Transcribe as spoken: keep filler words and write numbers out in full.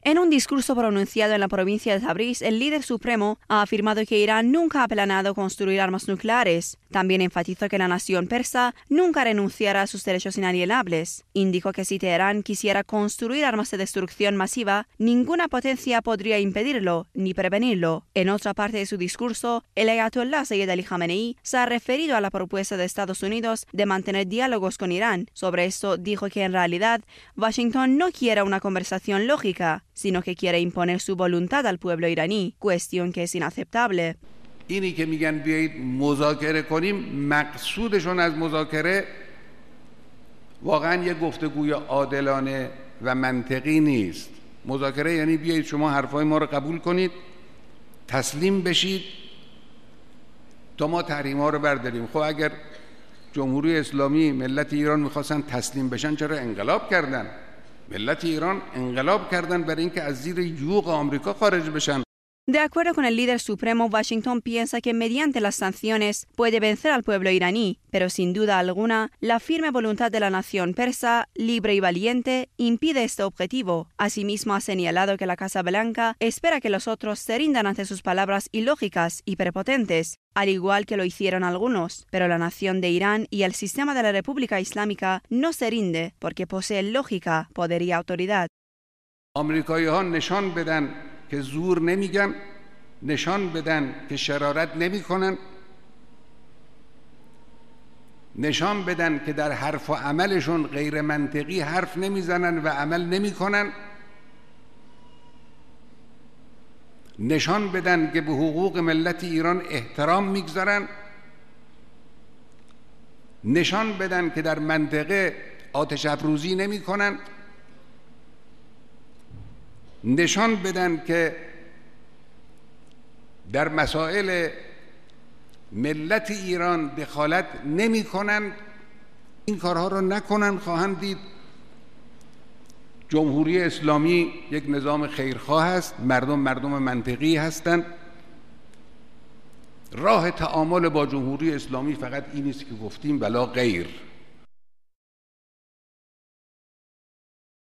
En un discurso pronunciado en la provincia de Tabriz, el líder supremo ha afirmado que Irán nunca ha planeado construir armas nucleares. También enfatizó que la nación persa nunca renunciará a sus derechos inalienables. Indicó que si Teherán quisiera construir armas de destrucción masiva, ninguna potencia podría impedirlo ni prevenirlo. En otra parte de su discurso, el ayatollah Sayyid Ali Khamenei se ha referido a la propuesta de Estados Unidos de mantener diálogos con Irán. Sobre esto dijo que en realidad Washington no quiere una conversación lógica, sino que quiere imponer su voluntad al pueblo iraní, cuestión que es inaceptable. اینی که میگن بیایید مذاکره کنیم، مقصودشون از مذاکره واقعا یک گفتگوی عادلانه و منطقی نیست. مذاکره یعنی بیایید شما حرفای ما رو قبول کنید، تسلیم بشید تا ما تحریم‌ها رو برداریم. خب اگر جمهوری اسلامی ملت ایران می‌خواستن تسلیم بشن چرا انقلاب کردن؟ ملت ایران انقلاب کردن برای اینکه از زیر یوغ آمریکا خارج بشن. De acuerdo con el líder supremo, Washington piensa que mediante las sanciones puede vencer al pueblo iraní, pero sin duda alguna, la firme voluntad de la nación persa, libre y valiente, impide este objetivo. Asimismo, ha señalado que la Casa Blanca espera que los otros se rindan ante sus palabras ilógicas y prepotentes, al igual que lo hicieron algunos, pero la nación de Irán y el sistema de la República Islámica no se rinde porque posee lógica, poder y autoridad. آمریکایی‌ها نشان بدن که زور نمیگن، نشان بدن که شرارت نمیکنن، نشان بدن که در حرف و عملشون غیر منطقی حرف نمیزنن و عمل نمیکنن، نشان بدن که به حقوق ملت ایران احترام میگذارن، نشان بدن که در منطقه آتش افروزی نمیکنن، نشان بدن که در مسائل ملت ایران دخالت نمی کنند. این کارها رو نکنن خواهند دید جمهوری اسلامی یک نظام خیرخواه است، مردم مردم منطقی هستند. راه تعامل با جمهوری اسلامی فقط این است که گفتیم ولا غیر.